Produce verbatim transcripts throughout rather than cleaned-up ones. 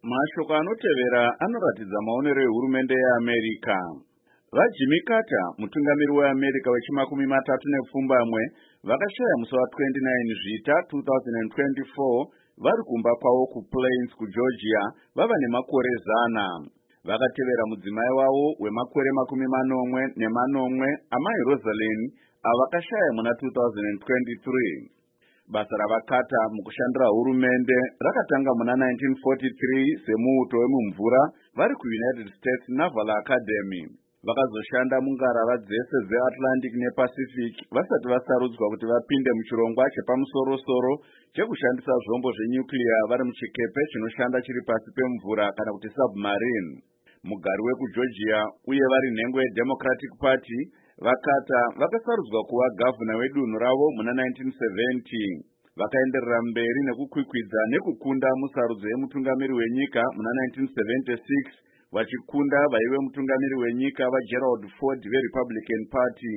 Mashoko anotevera anoratidza maonero ehurumende yeAmerica. VaJimmy Carter, mutungamiri weAmerica wechimakumi matatu nepfumbamwe, vakashaya musi wa29 Zvita two thousand twenty-four vari kumba kwavo kuPlains kuGeorgia vava nemakore zana. Vakatevera mudzimai wavo wemakore makumi manomwe nemanomwe amai Rosalind avakashaya muna two thousand twenty-three. Basa ravakata mukushandira hurumende rakatanga muna nineteen forty-three semuuto wemumvura vari kuUnited States Naval Academy. Vakazoshanda mungarava dzese dzeAtlantic nePacific vasati vasarudzwa kuti vapinde muchirongwa chepamusoro-soro chekushandisa zvombo zvenyuclear vari muchikepe chinoshanda chiri pasi pemvura kana kuti submarine. Mugari wekuGeorgia uye vari nhengo yeDemocratic Party vakata vakasarudzwa kuva gavhuna wedunhu ravo muna nineteen seventy. Vakaenderera mberi nekukwikwidza nekukunda musarudzo yemutungamiri wenyika muna nineteen seventy-six vachikunda vaive mutungamiri wenyika vaGerald Ford veRepublican Party.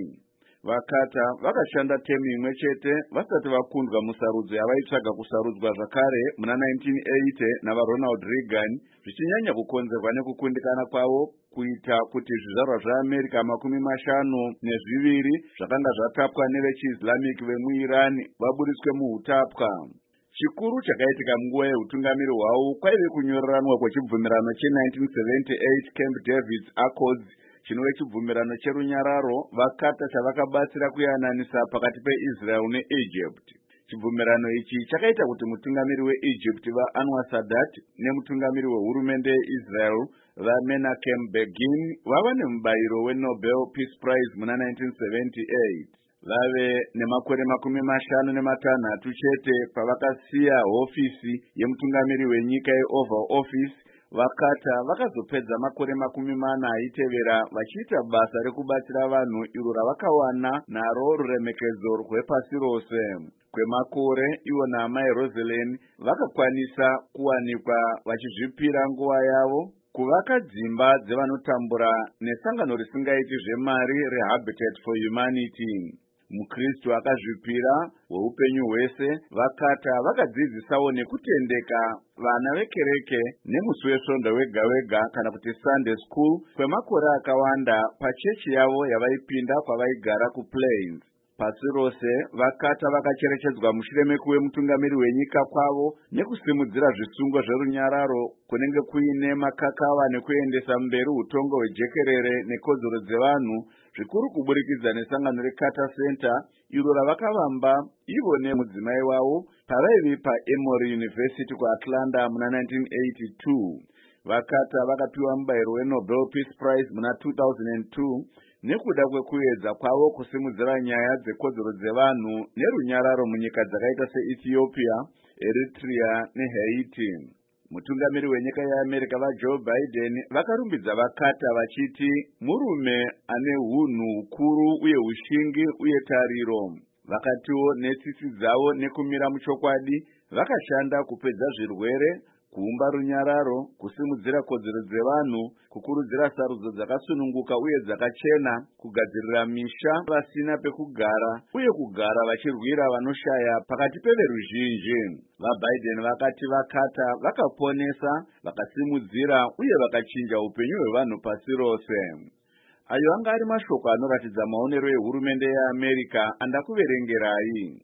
Vakata vakashanda temu imwe chete vasati vakundwa musarudzo yavaitsvaga kusarudzwa zvakare muna nineteen eighty navaRonald Reagan, zvichinyanya kukonzerwa nekukundikana kwavo kuita kuti zvizvarwa zveAmerica makumi mashanu nezviviri zvakanga zvatapwa nevechiislamic vemuIran vaburiswe muhutapwa. Chikuru chakaitika munguva yehutungamiri hwavo kwaive kunyoreranwa kwechibvumirano che-nineteen seventy-eight Camp David's Accords, chinove chibvumirano cherunyararo vakata chavakabatsira kuyananisa pakati peIsrael neEgypt. Chibvumirano ichi chakaita kuti mutungamiri weEgypt vaAnwar Sadat nemutungamiri wehurumende yeIsrael vaMenachem Begin vava nemubayiro weNobel Peace Prize muna nineteen seventy-eight. Vave nemakore makumi mashanu nematanhatu chete pavakasiya hofisi yemutungamiri wenyika yeOval Office. Vakata vakazopedza makore makumi mana aitevera vachiita basa rekubatsira vanhu iro ravakawana naro ruremekedzo rwepasi rose. Kwemakore ivo naamai Rosalind vakakwanisa kuwanikwa vachizvipira nguva yavo kuvaka dzimba dzevanotambura nesangano risingaiti zvemari reHabitat for Humanity. Mukristu akazvipira weupenyu hwese, vakata vakadzidzisawo nekutendeka vana vekereke nemusi wesvondo wega wega kana kuti Sunday School kwemakore akawanda pachechi yavo yavaipinda pavaigara kuPlains. Pasi rose vakata vakacherechedzwa mushure mekuve mutungamiri wenyika kwavo nekusimudzira zvisungo zverunyararo kunenge kuine makakava nekuendesa mberi utongo hwejekerere nekodzero dzevanhu, zvikuru kuburikidza nesangano reCarter Center iro ravakavamba ivo nemudzimai wavo pavaive paEmory University kuAtlanta muna nineteen eighty-two. Vakata vakapiwa mubayiro weNobel Peace Prize muna two thousand two nekuda kwekuedza kwavo kusimudzira nyaya dzekodzero dzevanhu nerunyararo munyika dzakaita seEthiopia, Eritrea neHaiti. Mutungamiri wenyika yeAmerica vaJoe Biden vakarumbidza vakata vachiti murume ane hunhu hukuru uye ushingi uye tariro. Vakatiwo netsitsi dzavo nekumira muchokwadi vakashanda kupedza zvirwere, kuumba runyararo, kusimudzira kodzero dzevanhu, kukurudzira sarudzo dzakasununguka uye dzakachena, kugadzirira misha vasina pekugara uye kugara vachirwira vanoshaya pakati peveruzhinji. VaBiden vakati vakata vakaponesa, vakasimudzira uye vakachinja upenyu hwevanhu pasi rose. Ayo anga ari mashoko anoratidza maonero ehurumende yeAmerica andakuverengerai.